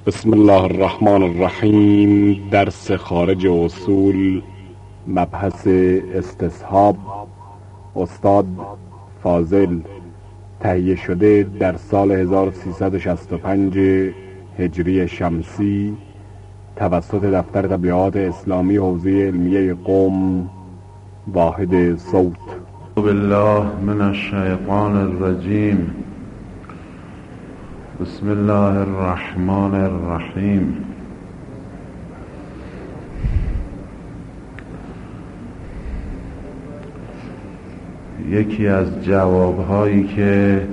بسم الله الرحمن الرحیم. درس خارج اصول، مبحث استصحاب، استاد فاضل، تهیه شده در سال 1365 هجری شمسی توسط دفتر تبلیغات اسلامی حوزه علمیه قم، واحد صوت. بالله من الشیطان الرجیم. بسم الله الرحمن الرحیم. یکی از جوابهایی که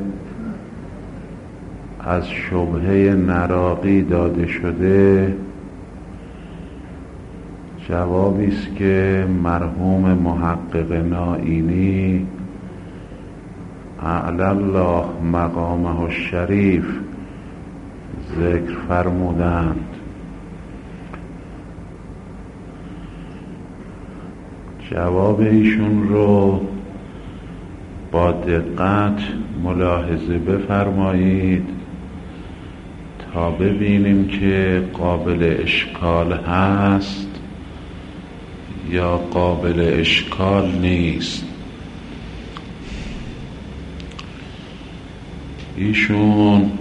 از شبهه نراقی داده شده جوابی است که مرحوم محقق نائینی اعلی الله مقامه الشریف ذکر فرمودند. جواب ایشون رو با دقت ملاحظه بفرمایید تا ببینیم که قابل اشکال هست یا قابل اشکال نیست. ایشون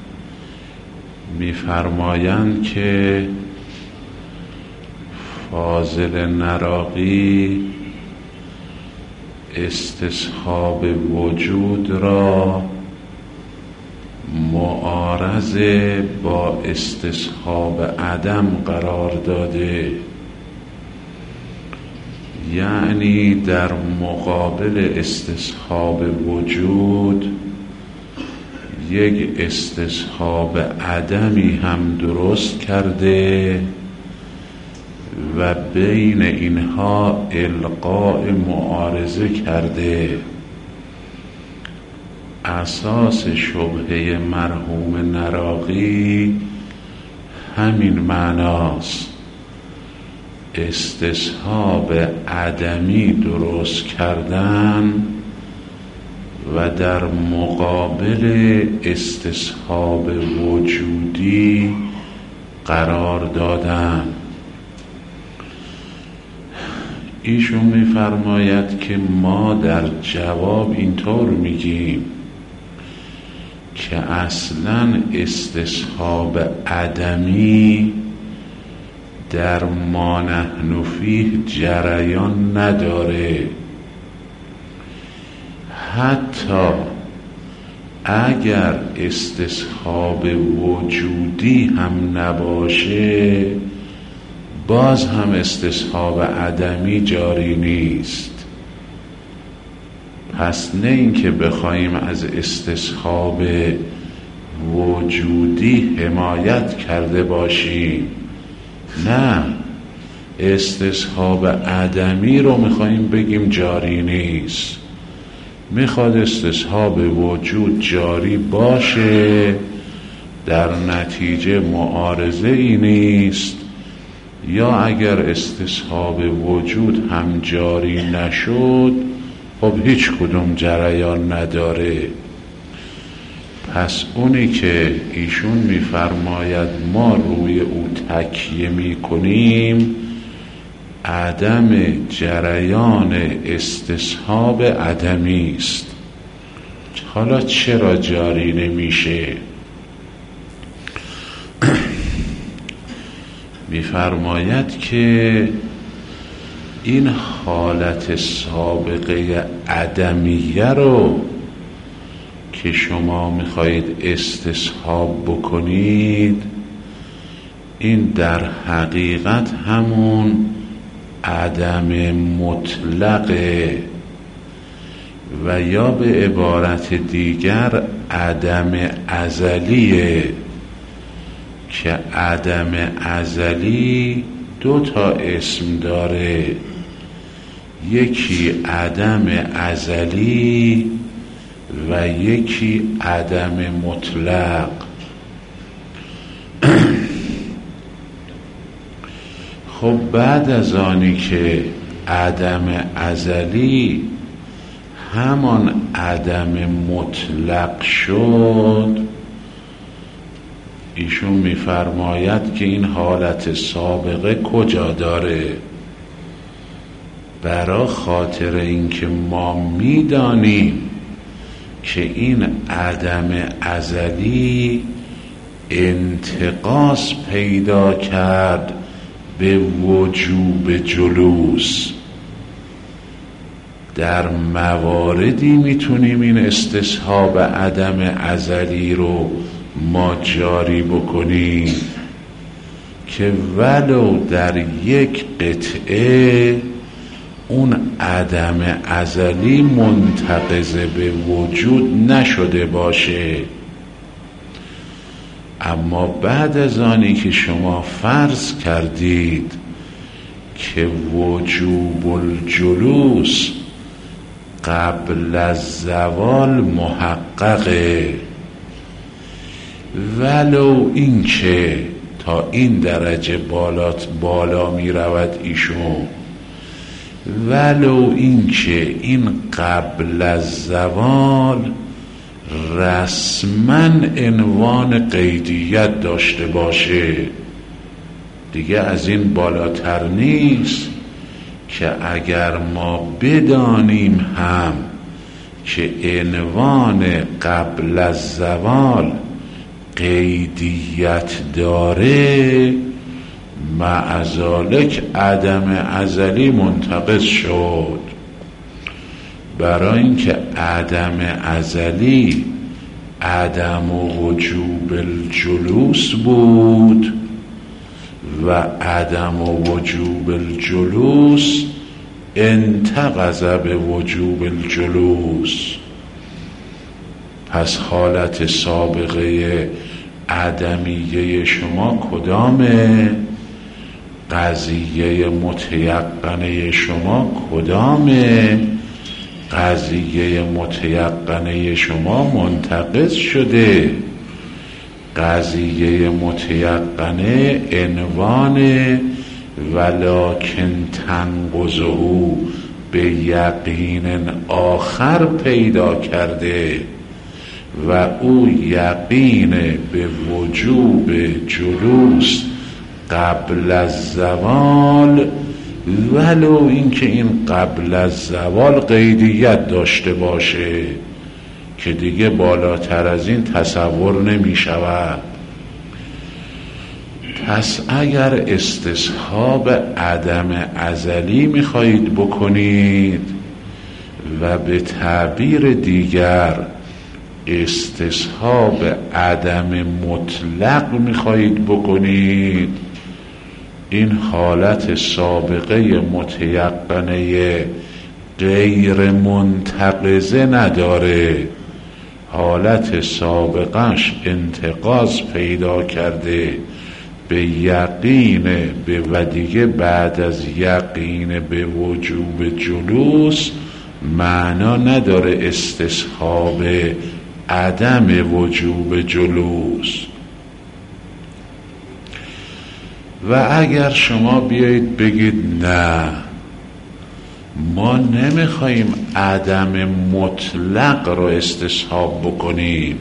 می‌فرمایند که فاضل نراقی استصحاب وجود را معارض با استصحاب عدم قرار داده، یعنی در مقابل استصحاب وجود یک استصحاب عدمی هم درست کرده و بین اینها القاء معارضه کرده. اساس شبهه مرحوم نراقی همین معناست، استصحاب عدمی درست کردن و در مقابل استصحاب وجودی قرار دادن. ایشون می‌فرماید که ما در جواب اینطور میگیم که اصلاً استصحاب عدمی در ما نحن فیه جریان نداره. حتی اگر استصحاب وجودی هم نباشه باز هم استصحاب عدمی جاری نیست. پس نه اینکه بخوایم از استصحاب وجودی حمایت کرده باشیم، نه، استصحاب عدمی رو میخوایم بگیم جاری نیست. میخواد استصحاب وجود جاری باشه، در نتیجه معارضه ای نیست، یا اگر استصحاب وجود هم جاری نشد خب هیچ کدوم جریان نداره. پس اونی که ایشون میفرماید ما روی او تکیه میکنیم عدم جریان استصحاب عدمی است. حالا چرا جاری نمیشه؟ میفرماید که این حالت سابقه عدمیه رو که شما میخواهید استصحاب بکنید، این در حقیقت همون عدم مطلقه و یا به عبارت دیگر عدم ازلیه که عدم ازلی دو تا اسم داره، یکی عدم ازلی و یکی عدم مطلق. خب بعد از آنی که عدم ازلی همان عدم مطلق شد، ایشون میفرماید که این حالت سابقه کجا داره؟ برای خاطر اینکه ما میدانیم که این عدم ازلی انتقاص پیدا کرد به وجوب جلوس. در مواردی میتونیم این استصحاب عدم ازلی رو ما جاری بکنیم که ولو در یک قطعه اون عدم ازلی منتقض به وجود نشده باشه، اما بعد از آنی که شما فرض کردید که وجوب الجلوس قبل از زوال محققه، ولو این که تا این درجه بالا می رود ایشون، ولو این که این قبل از زوال رسما عنوان قیدیت داشته باشه، دیگه از این بالاتر نیست که اگر ما بدانیم هم که عنوان قبل از زوال قیدیت داره، معذالک عدم ازلی منتقض شد. برای اینکه عدم ازلی عدم وجوب الجلوس بود و عدم وجوب الجلوس انتقض به وجوب الجلوس، پس حالت سابقه عدمیه شما کدامه؟ قضیه متیقنه شما کدامه؟ قضیه متیقنه شما منتقض شده. قضیه متیقنه عنوان ولکن تنقضه به یقین آخر پیدا کرده و او یقین به وجوب جلوس قبل از زوال، ولو اینکه این قبل از زوال قیدیت داشته باشه که دیگه بالاتر از این تصور نمی شود. پس اگر استصحاب عدم ازلی می خواهید بکنید و به تعبیر دیگر استصحاب عدم مطلق می خواهید بکنید، این حالت سابقه متیقنه غیر منتقضه نداره، حالت سابقش انتقاض پیدا کرده به یقین به و دیگه بعد از یقین به وجوب جلوس معنا نداره استصحاب عدم وجوب جلوس. و اگر شما بیایید بگید نه ما نمیخواییم عدم مطلق رو استصحاب بکنیم،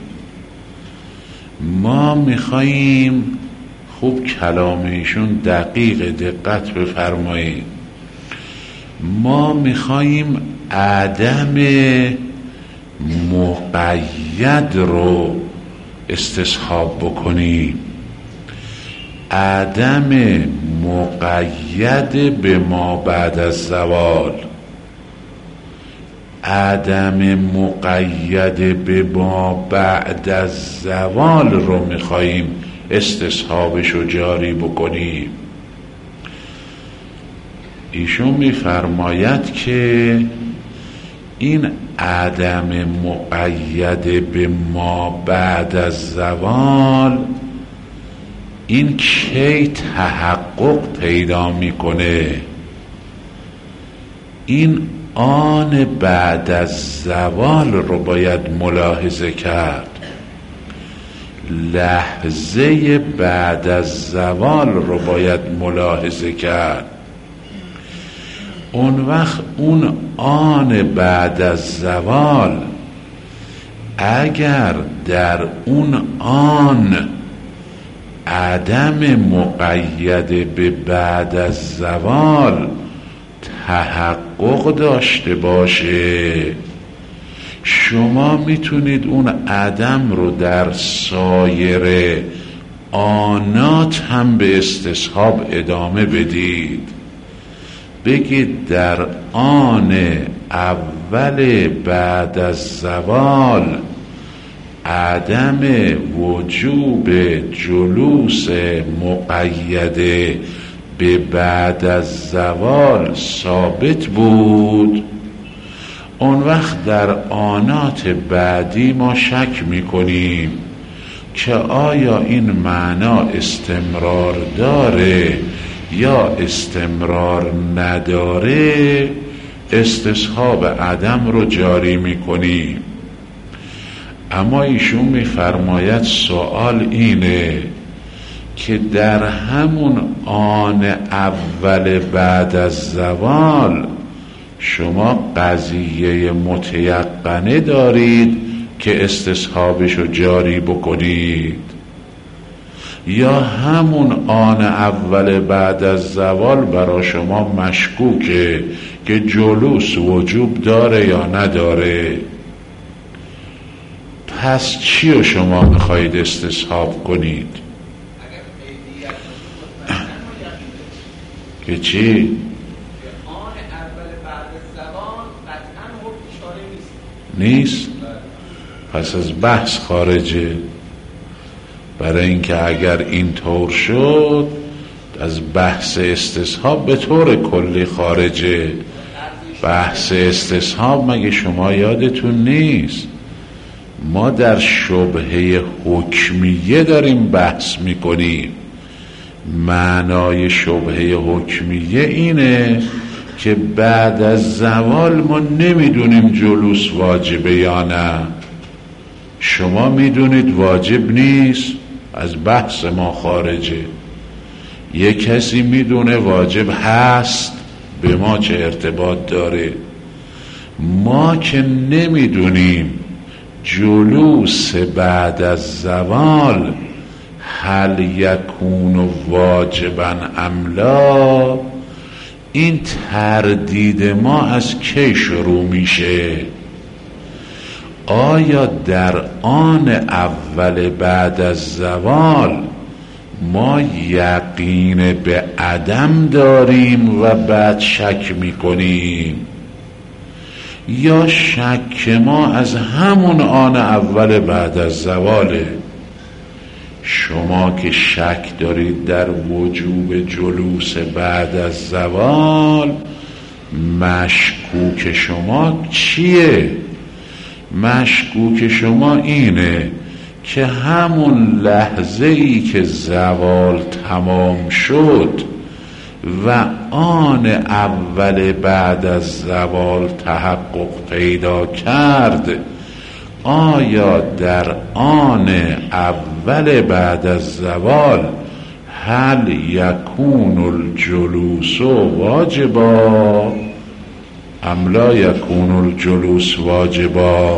ما میخواییم، خوب کلامیشون دقیق دقت بفرمایید، ما میخواییم عدم مقید رو استصحاب بکنیم، عدم مقید به ما بعد از زوال، عدم مقید به ما بعد از زوال رو میخواییم استصحابش رو جاری بکنیم. ایشون میفرماید که این عدم مقید به ما بعد از زوال این کی تحقق پیدا میکنه؟ این آن بعد از زوال رو باید ملاحظه کرد، لحظه بعد از زوال رو باید ملاحظه کرد. اون وقت اون آن بعد از زوال اگر در اون آن عدم مقید به بعد از زوال تحقق داشته باشه. شما میتونید اون عدم رو در سایر آنات هم به استصحاب ادامه بدید. بگید در آن اول بعد از زوال عدم وجوب جلوس مقیده به بعد از زوال ثابت بود. اون وقت در آنات بعدی ما شک میکنیم که آیا این معنا استمرار داره یا استمرار نداره، استصحاب عدم رو جاری میکنیم. اما ایشون میفرماید سوال اینه که در همون آن اول بعد از زوال شما قضیه متیقنه دارید که استصحابش رو جاری بکنید، یا همون آن اول بعد از زوال برای شما مشکوکه که جلوس وجوب داره یا نداره؟ پس چی رو شما میخواید استصحاب کنید؟ که چی؟ نیست؟ پس از بحث خارجه. برای اینکه اگر این طور شد از بحث استصحاب به طور کلی خارجه. بحث استصحاب مگه شما یادتون نیست ما در شبهه حکمیه داریم بحث میکنیم؟ معنای شبهه حکمیه اینه که بعد از زوال ما نمیدونیم جلوس واجبه یا نه. شما میدونید واجب نیست، از بحث ما خارجه. یک کسی میدونه واجب هست، به ما چه ارتباط داره؟ ما که نمیدونیم جلوس بعد از زوال هل یکون واجبا ام لا، این تردید ما از کی شروع میشه؟ آیا در آن اول بعد از زوال ما یقین به عدم داریم و بعد شک میکنیم، یا شک ما از همون آن اول بعد از زواله؟ شما که شک دارید در وجوب جلوس بعد از زوال، مشکوک شما چیه؟ مشکوک شما اینه که همون لحظه ای که زوال تمام شد و آن اول بعد از زوال تحقق پیدا کرد، آیا در آن اول بعد از زوال هل یکون الجلوس واجبا ام لا یکون الجلوس واجبا؟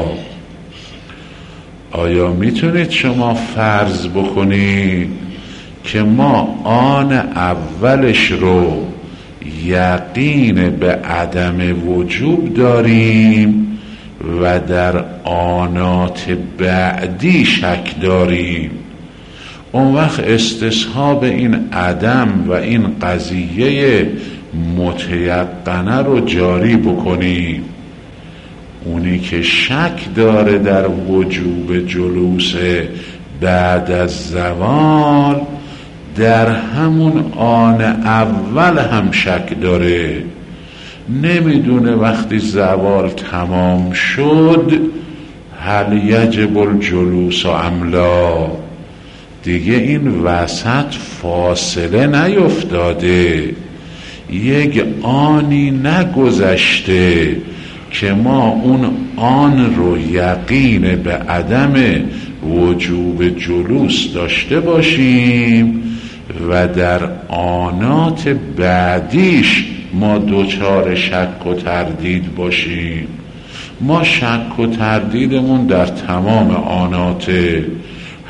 آیا میتونید شما فرض بکنید که ما آن اولش رو یقین به عدم وجوب داریم و در آنات بعدی شک داریم؟ اون وقت استصحاب این عدم و این قضیه متیقنه رو جاری بکنیم. اونی که شک داره در وجوب جلوس بعد از زوال، در همون آن اول هم شک داره، نمیدونه وقتی زوال تمام شد هل یجب الجلوس ام لا. دیگه این وسط فاصله نیفتاده، یک آنی نگذشته که ما اون آن رو یقین به عدم وجوب جلوس داشته باشیم و در آنات بعدیش ما دوچار شک و تردید باشیم. ما شک و تردیدمون در تمام آنات،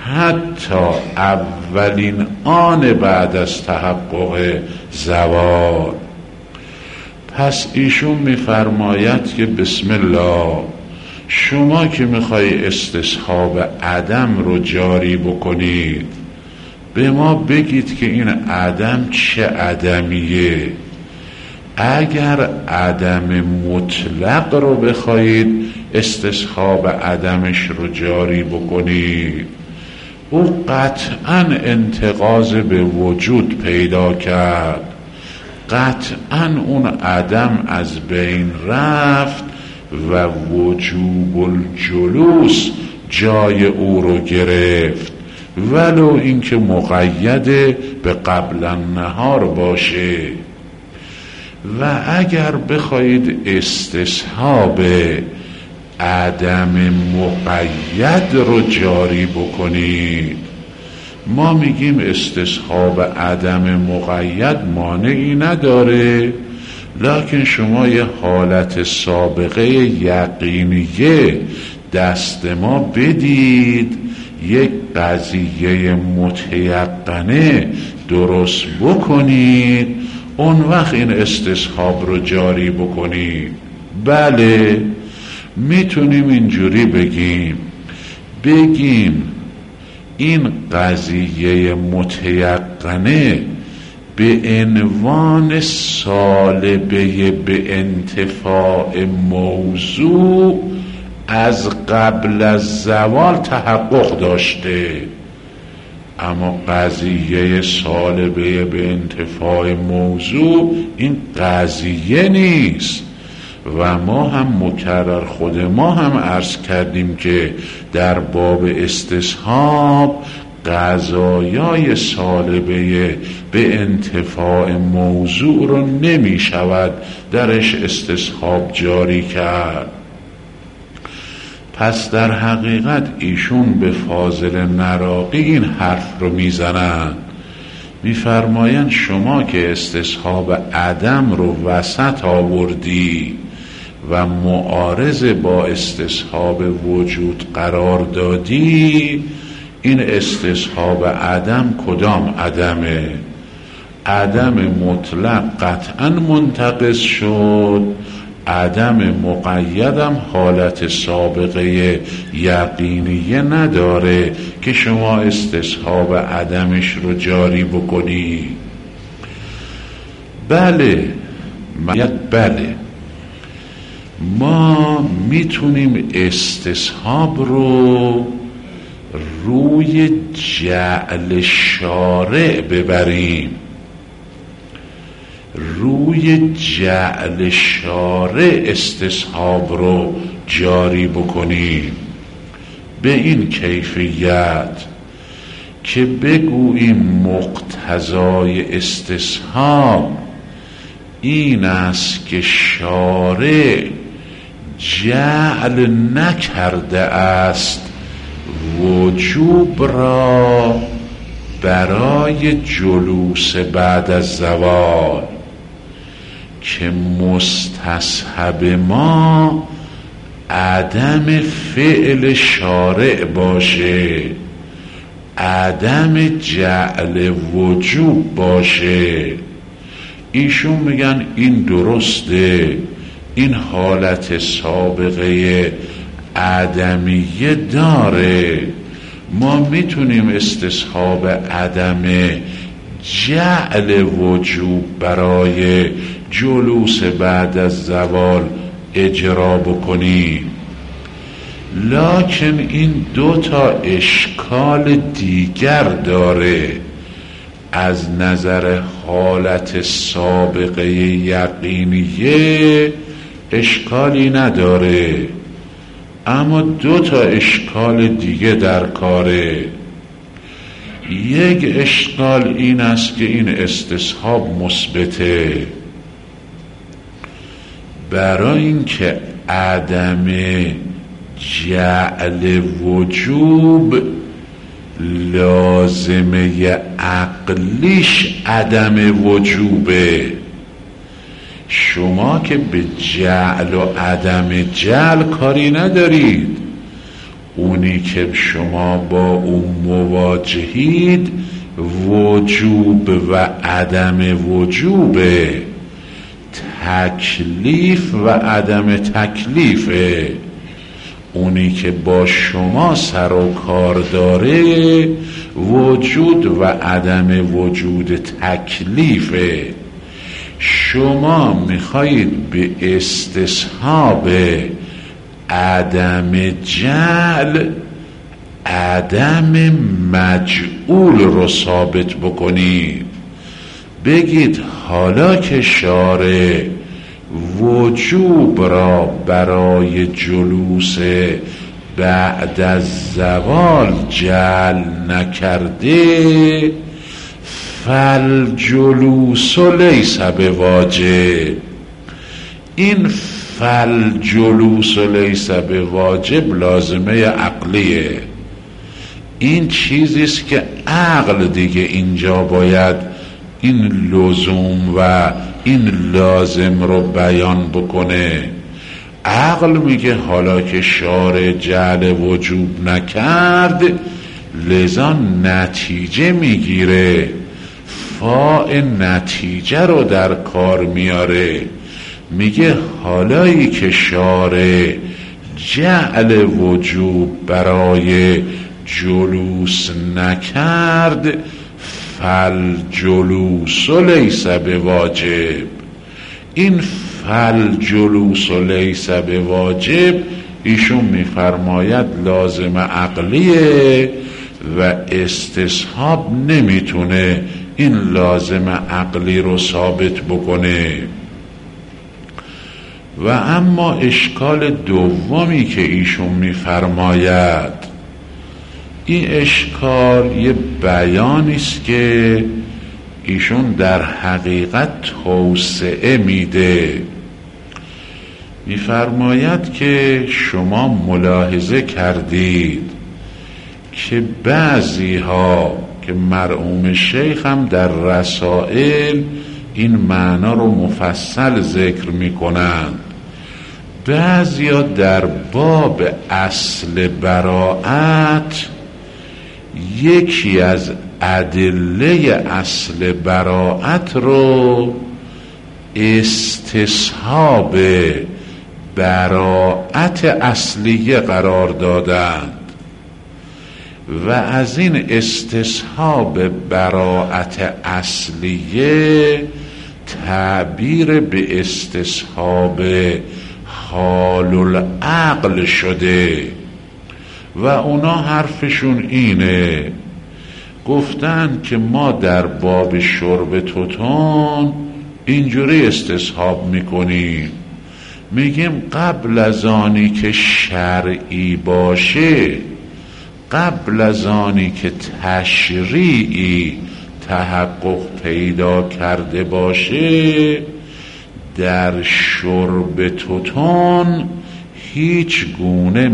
حتی اولین آن بعد از تحقق زوال. پس ایشون میفرماید که بسم الله، شما که میخوای استصحاب عدم رو جاری بکنید، به ما بگید که این عدم چه عدمیه. اگر عدم مطلق رو بخواید استصحاب عدمش رو جاری بکنید، او قطعا انتقاض به وجود پیدا کرد، قطعا اون عدم از بین رفت و وجوب الجلوس جای او رو گرفت، ولو اینکه مقید به قبل النهار باشه. و اگر بخواید استصحاب عدم مقید رو جاری بکنید، ما میگیم استصحاب عدم مقید مانعی نداره، لکن شما یه حالت سابقه یقینیه دست ما بدید، یک قضیه متیقنه درست بکنید، اون وقت این استصحاب رو جاری بکنید. بله، میتونیم اینجوری بگیم این قضیه متیقنه به عنوان سالبه به انتفاع موضوع از قبل از زوال تحقق داشته، اما قضیه سالبه به انتفاع موضوع این قضیه نیست. و ما هم مکرر خود ما هم عرض کردیم که در باب استصحاب قضایای سالبه به انتفاع موضوع رو نمی شود درش استصحاب جاری کرد. پس در حقیقت ایشون به فاضل نراقی این حرف رو میزنن، میفرمایند شما که استصحاب عدم رو وسط آوردی و معارض با استصحاب وجود قرار دادی، این استصحاب عدم کدام عدمه؟ عدم مطلق قطعا منتقض شد، عدم مقیدم حالت سابقه یقینیه نداره که شما استصحاب عدمش رو جاری بکنی. بله، ما میتونیم استصحاب رو روی جعل شارع ببریم، روی جعل شارع استصحاب رو جاری بکنیم، به این کیفیت که بگوییم مقتضای استصحاب این است که شارع جعل نکرده است وجوب را برای جلوس بعد از زوال، که مستصحب ما عدم فعل شارع باشه، عدم جعل وجوب باشه. ایشون میگن این درسته، این حالت سابقه عدمیه داره، ما میتونیم استصحاب عدم جعل وجوب برای جلوس بعد از زوال اجرا بکنیم. لکن این دو تا اشکال دیگر داره. از نظر حالت سابقه یقینیه اشکالی نداره، اما دو تا اشکال دیگه در کاره. یک اشکال این است که این استصحاب مثبته، برای اینکه عدم جعل وجوب لازمه عقلیش عدم وجوبه. شما که به جعل و عدم جعل کاری ندارید، اونی که شما با اون مواجهید وجوب و عدم وجوبه، تکلیف و عدم تکلیفه. اونی که با شما سر و کار داره وجود و عدم وجود تکلیفه. شما میخواهید به استصحاب عدم جعل عدم مجعول رو ثابت بکنید. بگید حالا که شارع وجوب را برای جلوس بعد از زوال جعل نکرده، فالجلوس لیس بواجب. این فالجلوس لیس بواجب لازمه عقلیه. این چیزیست که عقل دیگه اینجا باید این لزوم و این لازم رو بیان بکنه. عقل میگه حالا که شارع جعل وجوب نکرد لذا نتیجه میگیره، فاء نتیجه رو در کار میاره. میگه حالایی که شارع جعل وجوب برای جلوس نکرد فالجلوس لیس بواجب. این فالجلوس لیس بواجب ایشون میفرماید لازم عقلیه و استصحاب نمیتونه این لازم عقلی رو ثابت بکنه. و اما اشکال دومی که ایشون میفرماید، این اشکال یه بیانیست که ایشون در حقیقت توسعه میده. میفرماید که شما ملاحظه کردید که بعضی ها که مرحوم شیخ هم در رسائل این معنا رو مفصل ذکر میکنند، بعضی ها در باب اصل براءت یکی از ادله اصل براءت رو استصحاب براءت اصلیه قرار دادند و از این استصحاب براءت اصلیه تعبیر به استصحاب حال العقل شده. و اونا حرفشون اینه، گفتن که ما در باب شرب توتون اینجوری استصحاب میکنیم، میگیم قبل از آنی که شرعی باشه، قبل از آنی که تشریعی تحقق پیدا کرده باشه، در شرب توتون هیچ گونه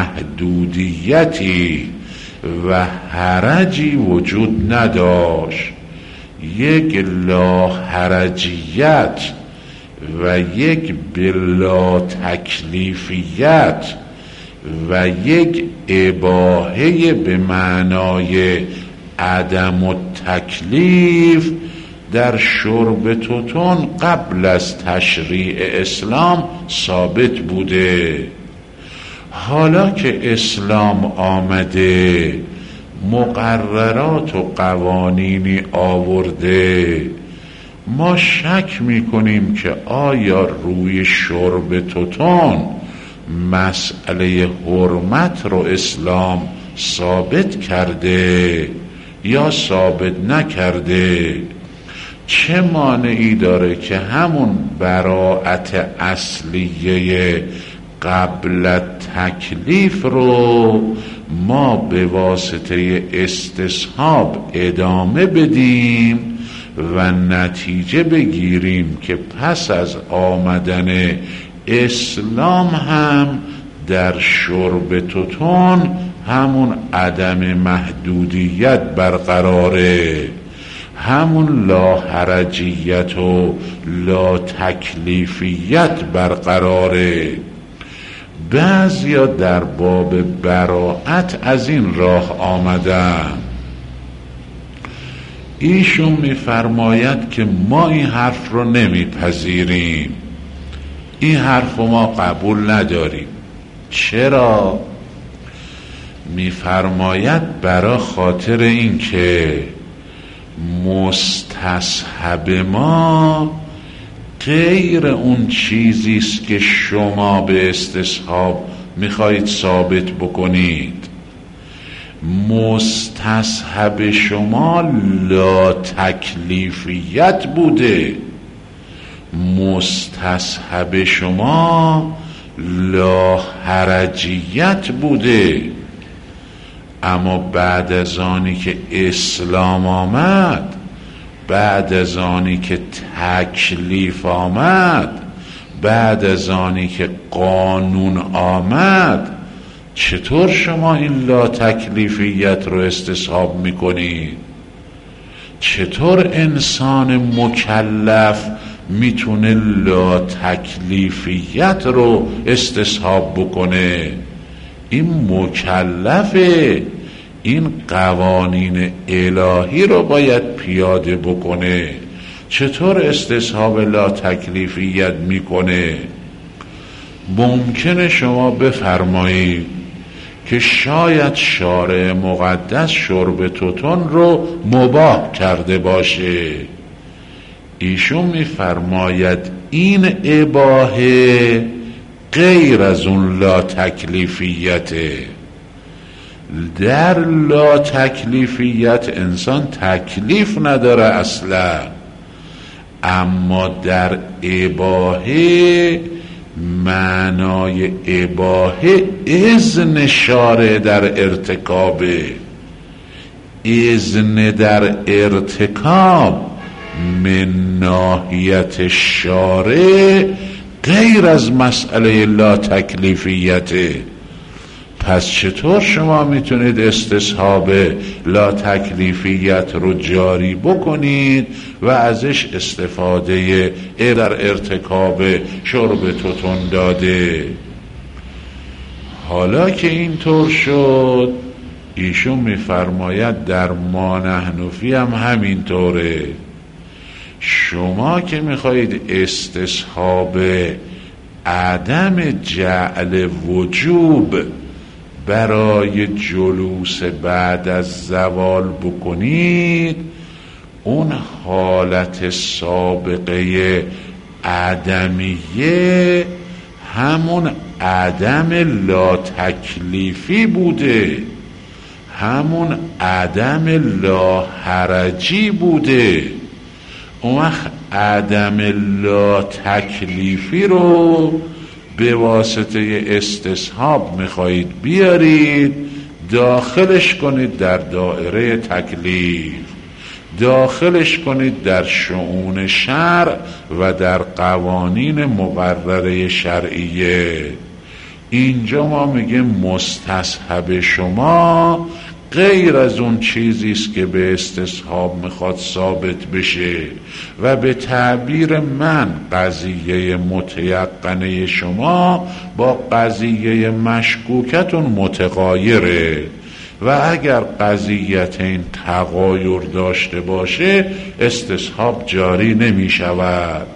محدودیتی و حرجی وجود نداشت. یک لا حرجیت و یک بلا تکلیفیت و یک اباحه به معنای عدم التکلیف در شرب توتون قبل از تشریع اسلام ثابت بوده. حالا که اسلام آمده مقررات و قوانینی آورده، ما شک میکنیم که آیا روی شرب توتون مسئله حرمت رو اسلام ثابت کرده یا ثابت نکرده. چه مانعی داره که همون براءت اصلیه قبل تکلیف رو ما به واسطه استصحاب ادامه بدیم و نتیجه بگیریم که پس از آمدن اسلام هم در شرب توتون همون عدم محدودیت برقراره، همون لا حرجیت و لا تکلیفیت برقراره. بعضیا در باب براءت از این راه آمدن. ایشون میفرماید که ما این حرف رو نمیپذیریم، این حرف رو ما قبول نداریم. چرا؟ میفرماید برای خاطر این که مستصحب ما غیر اون چیزیست که شما به استصحاب میخواهید ثابت بکنید. مستصحب شما لا تکلیفیت بوده، مستصحب شما لا حرجیت بوده. اما بعد از آنی که اسلام آمد، بعد از آنی که تکلیف آمد، بعد از آنی که قانون آمد، چطور شما این لا تکلیفیت رو استصحاب میکنید؟ چطور انسان مکلف میتونه لا تکلیفیت رو استصحاب بکنه؟ این مکلفه، این قوانین الهی رو باید پیاده بکنه. چطور استصحاب لا تکلیفیت میکنه؟ ممکنه شما بفرمایید که شاید شارع مقدس شرب توتون رو مباح کرده باشه. ایشون میفرماید این اباحه غیر از اون لا تکلیفیته. در لا تکلیفیت انسان تکلیف نداره اصلا، اما در اباحه معنای اباحه اذن شارع در ارتکابه. اذن در ارتکاب من ناحیت شارع غیر از مسئله لا تکلیفیته. پس چطور شما میتونید استصحاب لا تکلیفیت رو جاری بکنید و ازش استفاده در ارتکاب شرب توتون داده؟ حالا که اینطور شد، ایشون میفرماید در ما نحن فی هم همینطوره. شما که میخواهید استصحاب عدم جعل وجوب برای جلوس بعد از زوال بکنید، اون حالت سابقه عدمیه همون عدم لا تکلیفی بوده، همون عدم لا حرجی بوده. اون وقت عدم لا تکلیفی رو به واسطه استصحاب میخواهید بیارید، داخلش کنید در دایره تکلیف، داخلش کنید در شؤون شرع و در قوانین مقرره شرعیه. اینجا ما میگیم مستصحب شما غیر از اون چیزیست که به استصحاب میخواد ثابت بشه و به تعبیر من قضیه متیقنه شما با قضیه مشکوکتون متغایره و اگر قضیت این تغایر داشته باشه استصحاب جاری نمی شود.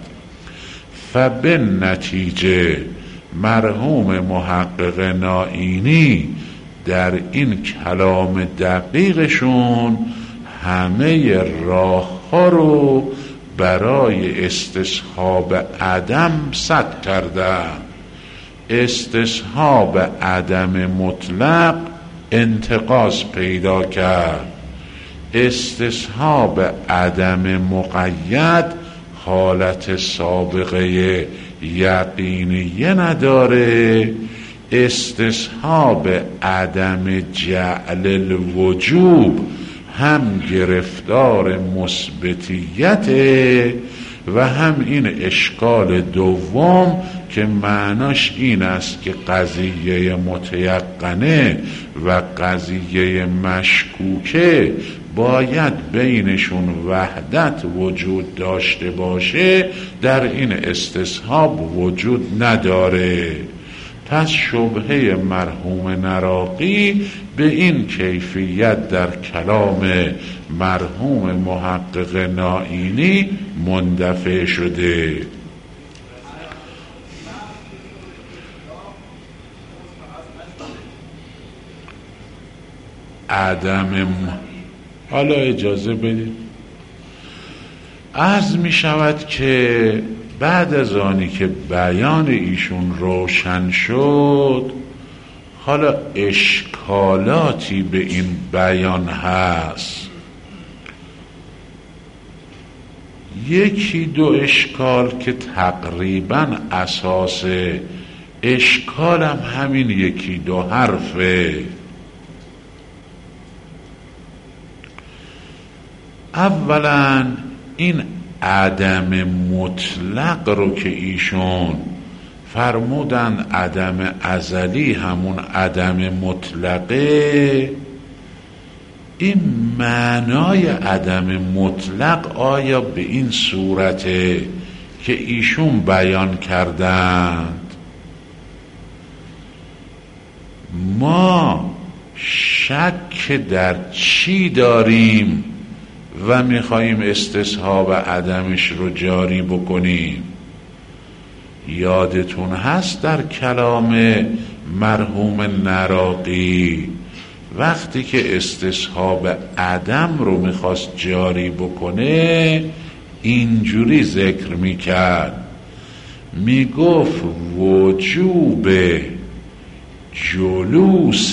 فبالنتیجه مرحوم محقق نائینی در این کلام دقیقشون همه راه ها رو برای استصحاب عدم سد کردن. استصحاب عدم مطلق انتقاض پیدا کرد، استصحاب عدم مقید حالت سابقه یقینیه نداره، استصحاب عدم جعل الوجوب هم گرفتار مثبتیته و هم این اشکال دوم که معناش این است که قضیه متیقنه و قضیه مشکوکه باید بینشون وحدت وجود داشته باشه، در این استصحاب وجود نداره. پس شبهه مرحوم نراقی به این کیفیت در کلام مرحوم محقق نائینی مندفع شده. حالا اجازه بدید عرض می شود که بعد از آنی که بیان ایشون روشن شد، حالا اشکالاتی به این بیان هست. یکی دو اشکال که تقریبا اساس اشکالم همین یکی دو حرفه. اولا این عدم مطلق رو که ایشون فرمودن عدم ازلی همون عدم مطلقه، این معنای عدم مطلق آیا به این صورته که ایشون بیان کردند؟ ما شک در چی داریم و میخواییم استصحاب عدمش رو جاری بکنیم؟ یادتون هست در کلام مرحوم نراقی وقتی که استصحاب عدم رو میخواست جاری بکنه اینجوری ذکر میکرد، میگفت وجوب جلوس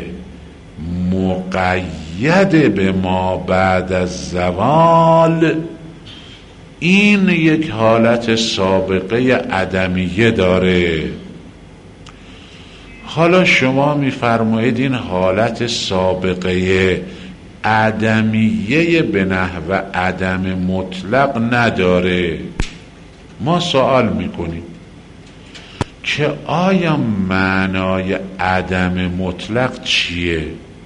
مقید به ما بعد از زوال، این یک حالت سابقه عدمیه داره. حالا شما میفرمایید این حالت سابقه عدمیه به نحو عدم مطلق نداره. ما سوال میکنیم که آیا معنای عدم مطلق چیه؟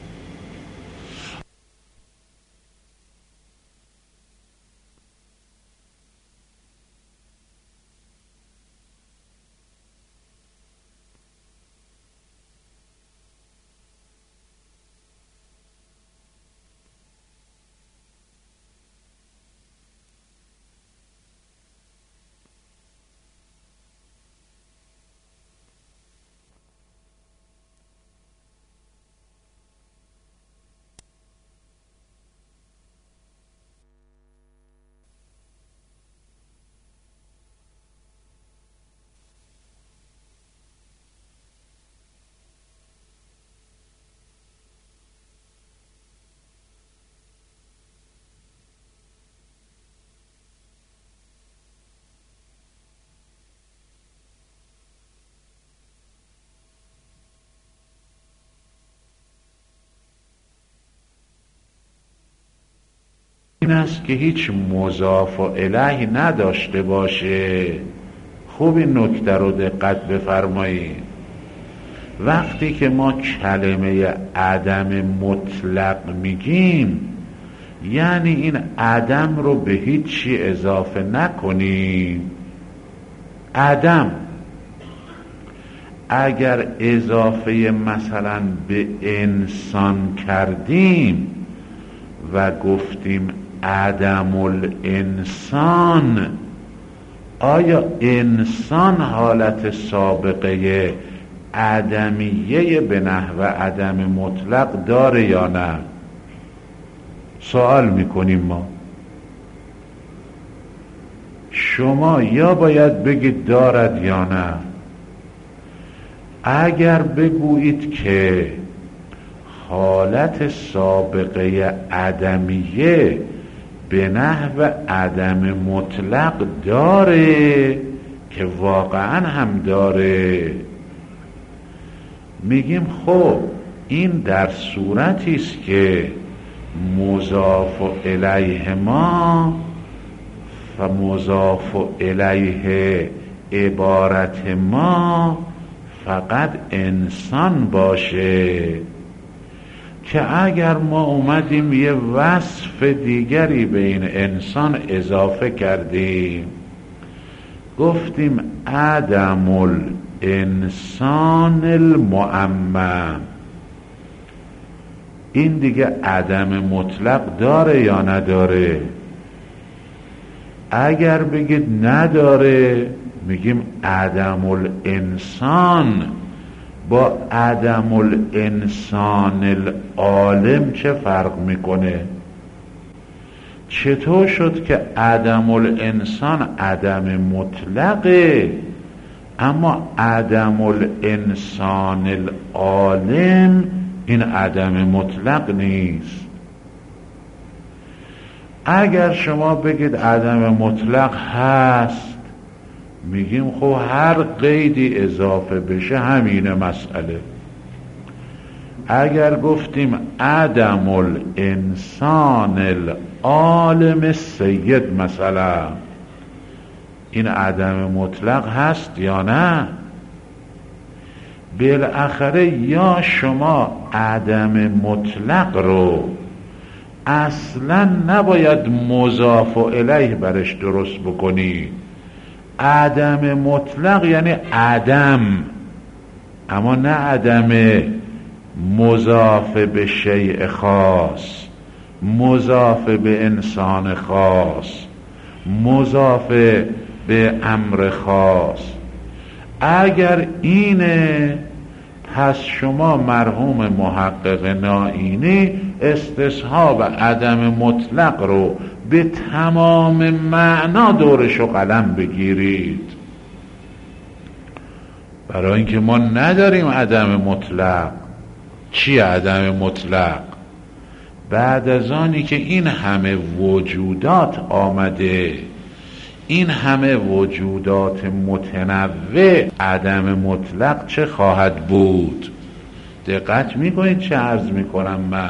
این است که هیچ مضاف الیه نداشته باشه. خوب این نکته رو دقت بفرمایید. وقتی که ما کلمه عدم مطلق میگیم یعنی این عدم رو به هیچی اضافه نکنیم. عدم اگر اضافه مثلا به انسان کردیم و گفتیم عدم الانسان، آیا انسان حالت سابقه عدمیه به نحو عدم مطلق داره یا نه؟ سوال میکنیم ما. شما یا باید بگید دارد یا نه. اگر بگویید که حالت سابقه عدمیه به نحو عدم مطلق داره، که واقعا هم داره، میگیم خب این در صورتی است که مضاف الیه ما و مضاف الیه عبارت ما فقط انسان باشه، که اگر ما اومدیم یه وصف دیگری به این انسان اضافه کردیم، گفتیم عدم انسان المعمم. این دیگه عدم مطلق داره یا نداره؟ اگر بگید نداره میگیم عدم الانسان با عدم الانسان العالم چه فرق میکنه؟ چطور شد که عدم الانسان عدم مطلقه اما عدم الانسان العالم این عدم مطلق نیست؟ اگر شما بگید عدم مطلق هست میگیم خب هر قیدی اضافه بشه همینه مسئله. اگر گفتیم عدم الانسان العالم سید مثلا، این عدم مطلق هست یا نه؟ بالاخره یا شما عدم مطلق رو اصلا نباید مضاف الیه برش درست بکنی. عدم مطلق یعنی عدم، اما نه عدم مضاف به شیء خاص، مضاف به انسان خاص، مضاف به امر خاص. اگر اینه پس شما مرحوم محقق نائینی استصحاب عدم مطلق رو به تمام معنا دورش و قلم بگیرید، برای اینکه ما نداریم عدم مطلق. چی عدم مطلق؟ بعد از آنی که این همه وجودات آمده، این همه وجودات متنوع، عدم مطلق چه خواهد بود؟ دقت میکنید چه عرض میکنم من؟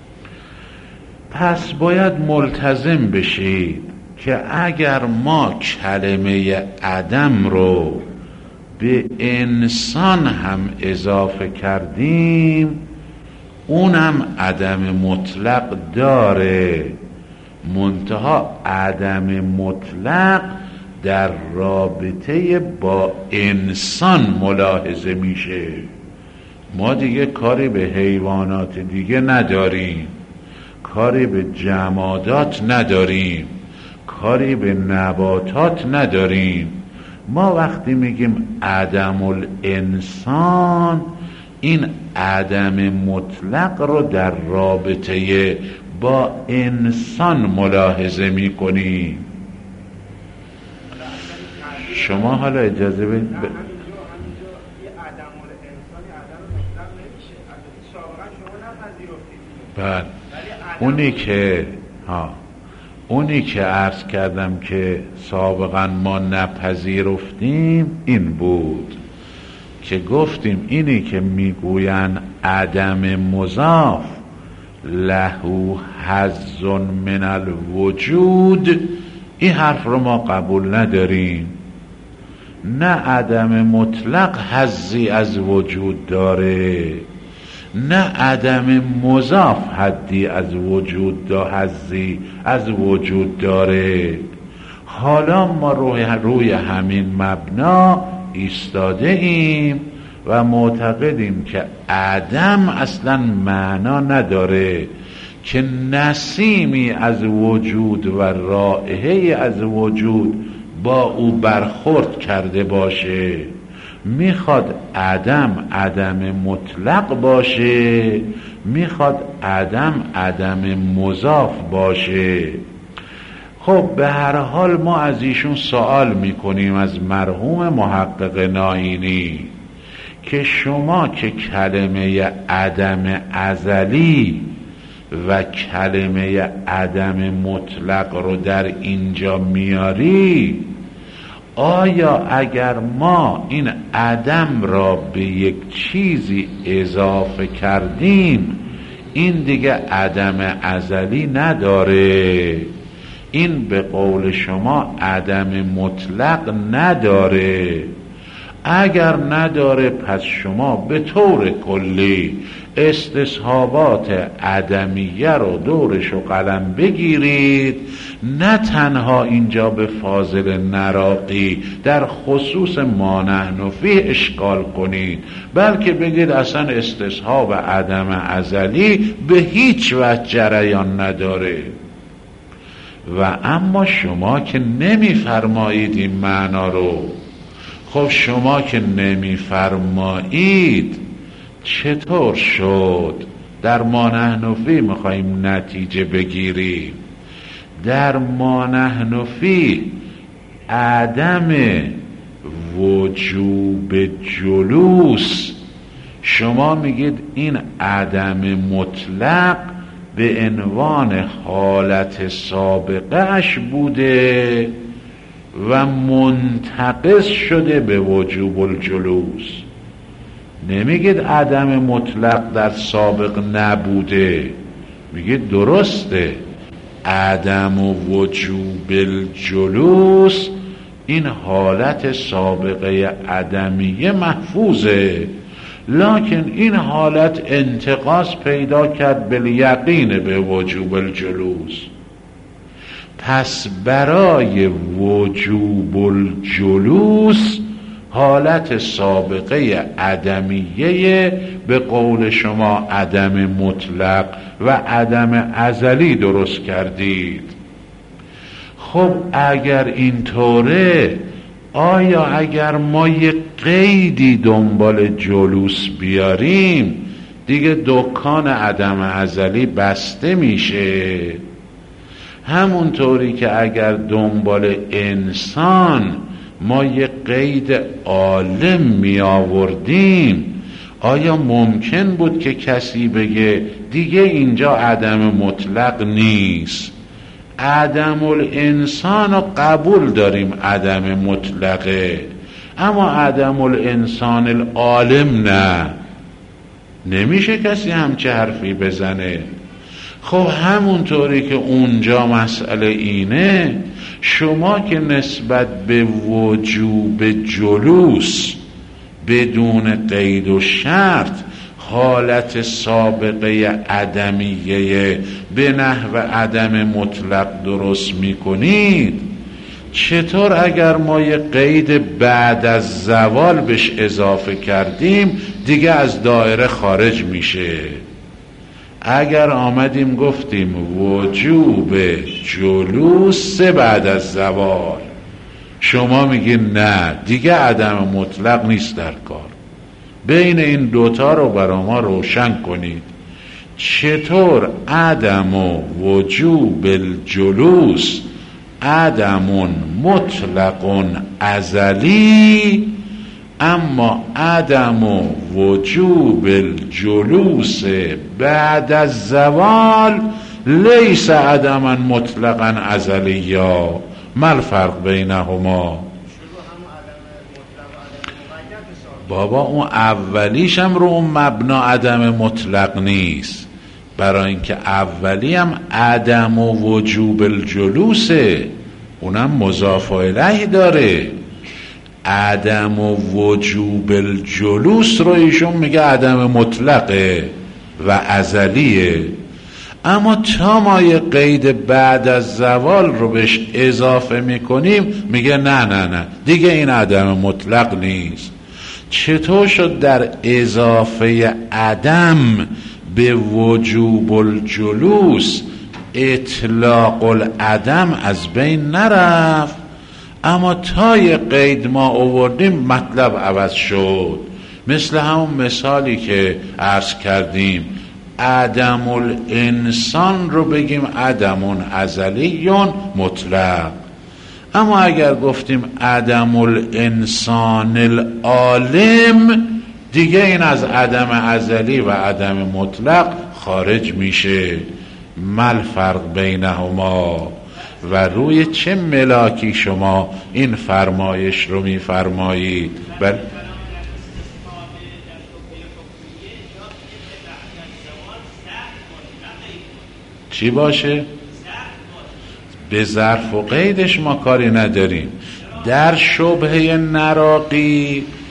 پس باید ملتزم بشید که اگر ما کلمه عدم رو به انسان هم اضافه کردیم اونم عدم مطلق داره، منتها عدم مطلق در رابطه با انسان ملاحظه میشه. ما دیگه کاری به حیوانات دیگه نداریم، کاری به جمادات نداریم، کاری به نباتات نداریم. ما وقتی میگیم عدم الانسان، این عدم مطلق رو در رابطه با انسان ملاحظه میکنیم. شما حالا اجازه بدید بله، اونی که عرض کردم که سابقا ما نپذیرفتیم این بود که گفتیم اینی که میگوین عدم مضاف لهو حظ من الوجود، این حرف رو ما قبول نداریم. نه عدم مطلق حظی از وجود داره، نه عدم مضاف حدی از وجود حظی از وجود داره. حالا ما روی همین مبنا ایستاده ایم و معتقدیم که عدم اصلا معنا نداره که نسیمی از وجود و رائحه از وجود با او برخورد کرده باشه. میخواد عدم مطلق باشه، میخواد عدم مضاف باشه. خب به هر حال ما از ایشون سوال میکنیم، از مرحوم محقق نائینی، که شما که کلمه عدم ازلی و کلمه عدم مطلق رو در اینجا میاری، آیا اگر ما این عدم را به یک چیزی اضافه کردیم این دیگه عدم ازلی نداره؟ این به قول شما عدم مطلق نداره. اگر نداره پس شما به طور کلی استصحابات عدمیه رو دورش و قلم بگیرید، نه تنها اینجا به فاضل نراقی در خصوص ما نحن فیه اشکال کنید، بلکه بگید اصلا استصحاب عدم ازلی به هیچ وجه جریان نداره. و اما شما که نمیفرمایید این معنا رو، خب شما که نمیفرمایید چطور شد در ما نحن فیه میخواییم نتیجه بگیریم؟ در ما نحن فیه عدم وجوب جلوس، شما میگید این عدم مطلق به عنوان حالت سابقهش بوده و منتقض شده به وجوب الجلوس. نمیگید عدم مطلق در سابق نبوده، میگید درسته عدم وجوب الجلوس این حالت سابقه عدمیه محفوظه، لکن این حالت انتقاص پیدا کرد بالیقین به وجوب الجلوس. پس برای وجوب الجلوس حالت سابقه عدمیه به قول شما عدم مطلق و عدم ازلی درست کردید. خب اگر اینطوره، آیا اگر ما یک قیدی دنبال جلوس بیاریم دیگه دکان عدم ازلی بسته میشه؟ همونطوری که اگر دنبال انسان ما یک قید عالم می آوردیم، آیا ممکن بود که کسی بگه دیگه اینجا عدم مطلق نیست؟ عدم الانسان رو قبول داریم عدم مطلقه، اما عدم الانسان العالم نه، نمیشه کسی همچه حرفی بزنه. خب همونطوری که اونجا مسئله اینه، شما که نسبت به وجوب جلوس بدون قید و شرط حالت سابقه عدمیه به نحو عدم مطلق درست میکنید، چطور اگر ما یه قید بعد از زوال بهش اضافه کردیم دیگه از دایره خارج میشه؟ اگر آمدیم گفتیم وجوب جلوس بعد از زوال، شما میگین نه دیگه عدم مطلق نیست در کار. بین این دوتا رو برای ما روشن کنید. چطور عدم وجوب الجلوس عدم مطلق ازلی، اما عدم وجوب الجلوس بعد از زوال لیس عدما مطلقا ازلیا؟ ما الفرق بینهما؟ بابا اون اولیش هم رو اون مبنا عدم مطلق نیست، برای اینکه اولی هم عدم وجوب الجلوسه، اونم مضاف الیه داره. عدم وجوب الجلوس رو ایشون میگه عدم مطلقه و ازلیه، اما تا ما یه قید بعد از زوال رو بهش اضافه میکنیم میگه نه نه نه دیگه این عدم مطلق نیست. چطور شد در اضافه عدم به وجوب الجلوس اطلاق العدم از بین نرفت، اما تا یه قید ما آوردیم مطلب عوض شد؟ مثل همون مثالی که عرض کردیم، عدم الانسان رو بگیم عدم ازلی مطلق، اما اگر گفتیم عدم الانسان العالم دیگه این از عدم ازلی و عدم مطلق خارج میشه. مل فرق بینهما؟ و روی چه ملاکی شما این فرمایش رو میفرمایید؟ چی باشه؟ به ظرف و قیدش ما کاری نداریم. در شبهه نراقی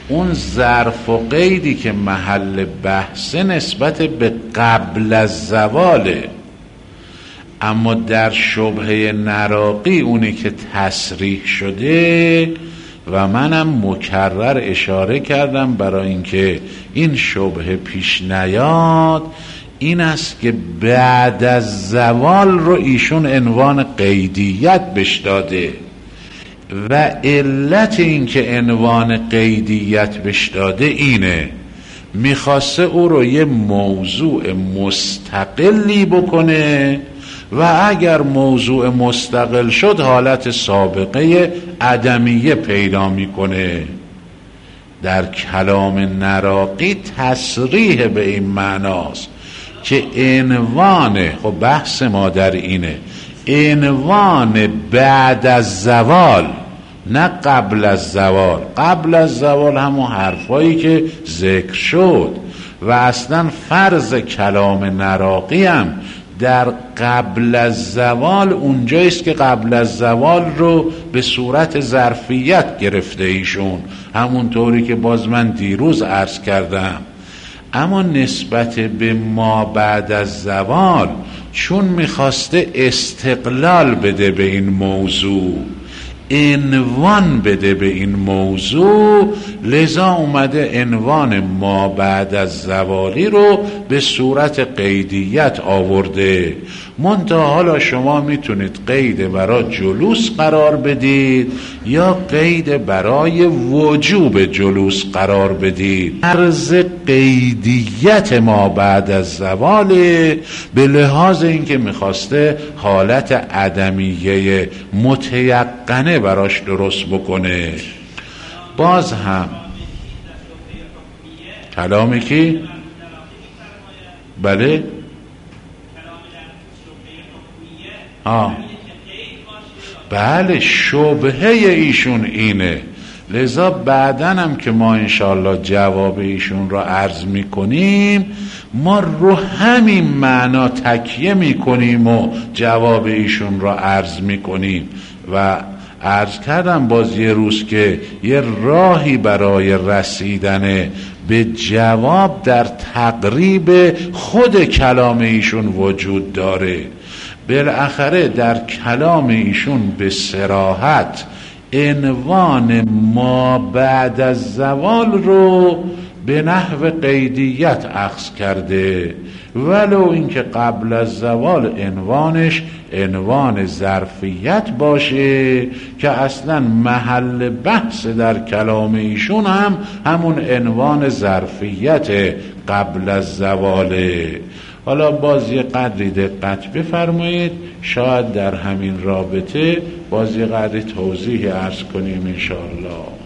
اون ظرف و قیدی که محل بحث نسبت به قبل از زواله، اما در شبهه نراقی اونی که تصریح شده و منم مکرر اشاره کردم برای اینکه این شبهه پیش نیاد، این است که بعد از زوال رو ایشون عنوان قیدیت بهش داده و علت این که عنوان قیدیت بهش داده اینه میخواسته او رو یه موضوع مستقلی بکنه و اگر موضوع مستقل شد حالت سابقه عدمیه پیدا میکنه. در کلام نراقی تصریح به این معناست که عنوان، خب بحث ما در اینه، عنوان بعد از زوال نه قبل از زوال. قبل از زوال همون حرفایی که ذکر شد و اصلا فرض کلام نراقی هم در قبل از زوال اونجاییست که قبل از زوال رو به صورت ظرفیت گرفته ایشون، همونطوری که باز من دیروز عرض کردم. اما نسبت به ما بعد از زوال چون میخواسته استقلال بده به این موضوع، عنوان بده به این موضوع، لذا اومده عنوان ما بعد از زوالی رو به صورت قیدیت آورده. منتها حالا شما میتونید قید برای جلوس قرار بدید یا قید برای وجوب جلوس قرار بدید. عرض قیدیت ما بعد از زواله به لحاظ اینکه میخواسته حالت عدمیه متیقنه براش درست بکنه. باز هم کلامی کی؟ بله بله شبهه ایشون اینه. لذا بعدن هم که ما انشاءالله جواب ایشون را عرض میکنیم ما رو همین معنا تکیه میکنیم و جواب ایشون را عرض میکنیم. و عرض کردم باز یه روز که یه راهی برای رسیدن به جواب در تقریب خود کلام ایشون وجود داره. بالاخره در کلام ایشون به صراحت عنوان ما بعد از زوال رو به نحو قیدیت اخذ کرده، ولو اینکه قبل از زوال عنوانش عنوان ظرفیت باشه که اصلا محل بحث در کلام ایشون هم همون عنوان ظرفیت قبل از زواله. حالا باز یه قدری دقت بفرمایید، شاید در همین رابطه باز یه قدری توضیح عرض کنیم انشاءالله.